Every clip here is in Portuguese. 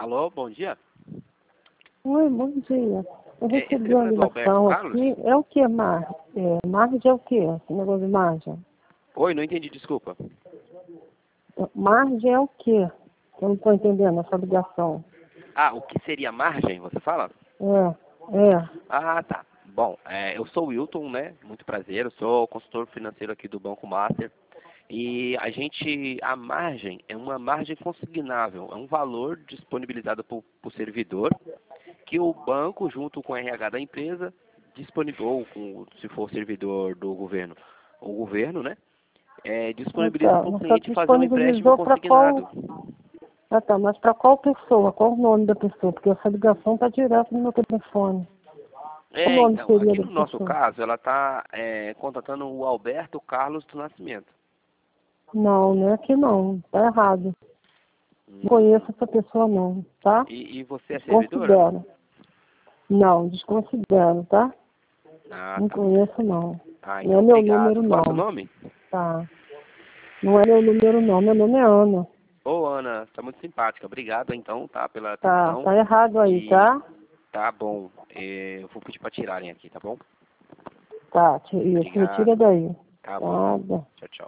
Alô, bom dia. Oi, bom dia. Eu recebi uma do ligação Alberto aqui. É o que, margem? Margem é o que? Esse negócio de margem? Oi, não entendi, desculpa. Margem é o que? Eu não estou entendendo essa ligação. Ah, o que seria margem, você fala? É. Ah, tá. Bom, eu sou o Wilton, né? Muito prazer, eu sou consultor financeiro aqui do Banco Master. E a margem é uma margem consignável, é um valor disponibilizado por servidor que o banco, junto com o RH da empresa, disponibilizou, se for servidor do governo, o governo, né? Disponibiliza Tá, para o mas só cliente fazer um empréstimo disponibilizou para consignado. qual... Ah, tá, mas para qual pessoa? Qual o nome da pessoa? Porque essa ligação está direto no meu telefone. Qual o nome Então, seria aqui da no nosso pessoa? caso, ela está contratando o Alberto Carlos do Nascimento. Não é aqui não. Está errado. Não Hum, conheço essa pessoa não, tá? e você é servidora? Desconsidero. Não, desconsidero, tá? Ah, Não tá. conheço não. Ah, Não é então meu número obrigado. Qual é o seu não. nome? Tá. Não é meu número não. Meu nome é Ana. Ô, Ana, está muito simpática. Obrigado, então, tá, pela Tá, atenção. tá errado aí, E tá? tá bom. Eu vou pedir para tirarem aqui, tá bom? Tá, isso, retira Obrigado. daí. Tá bom, então. Nada. Tchau, tchau.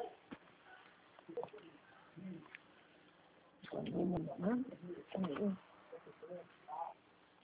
Tchau.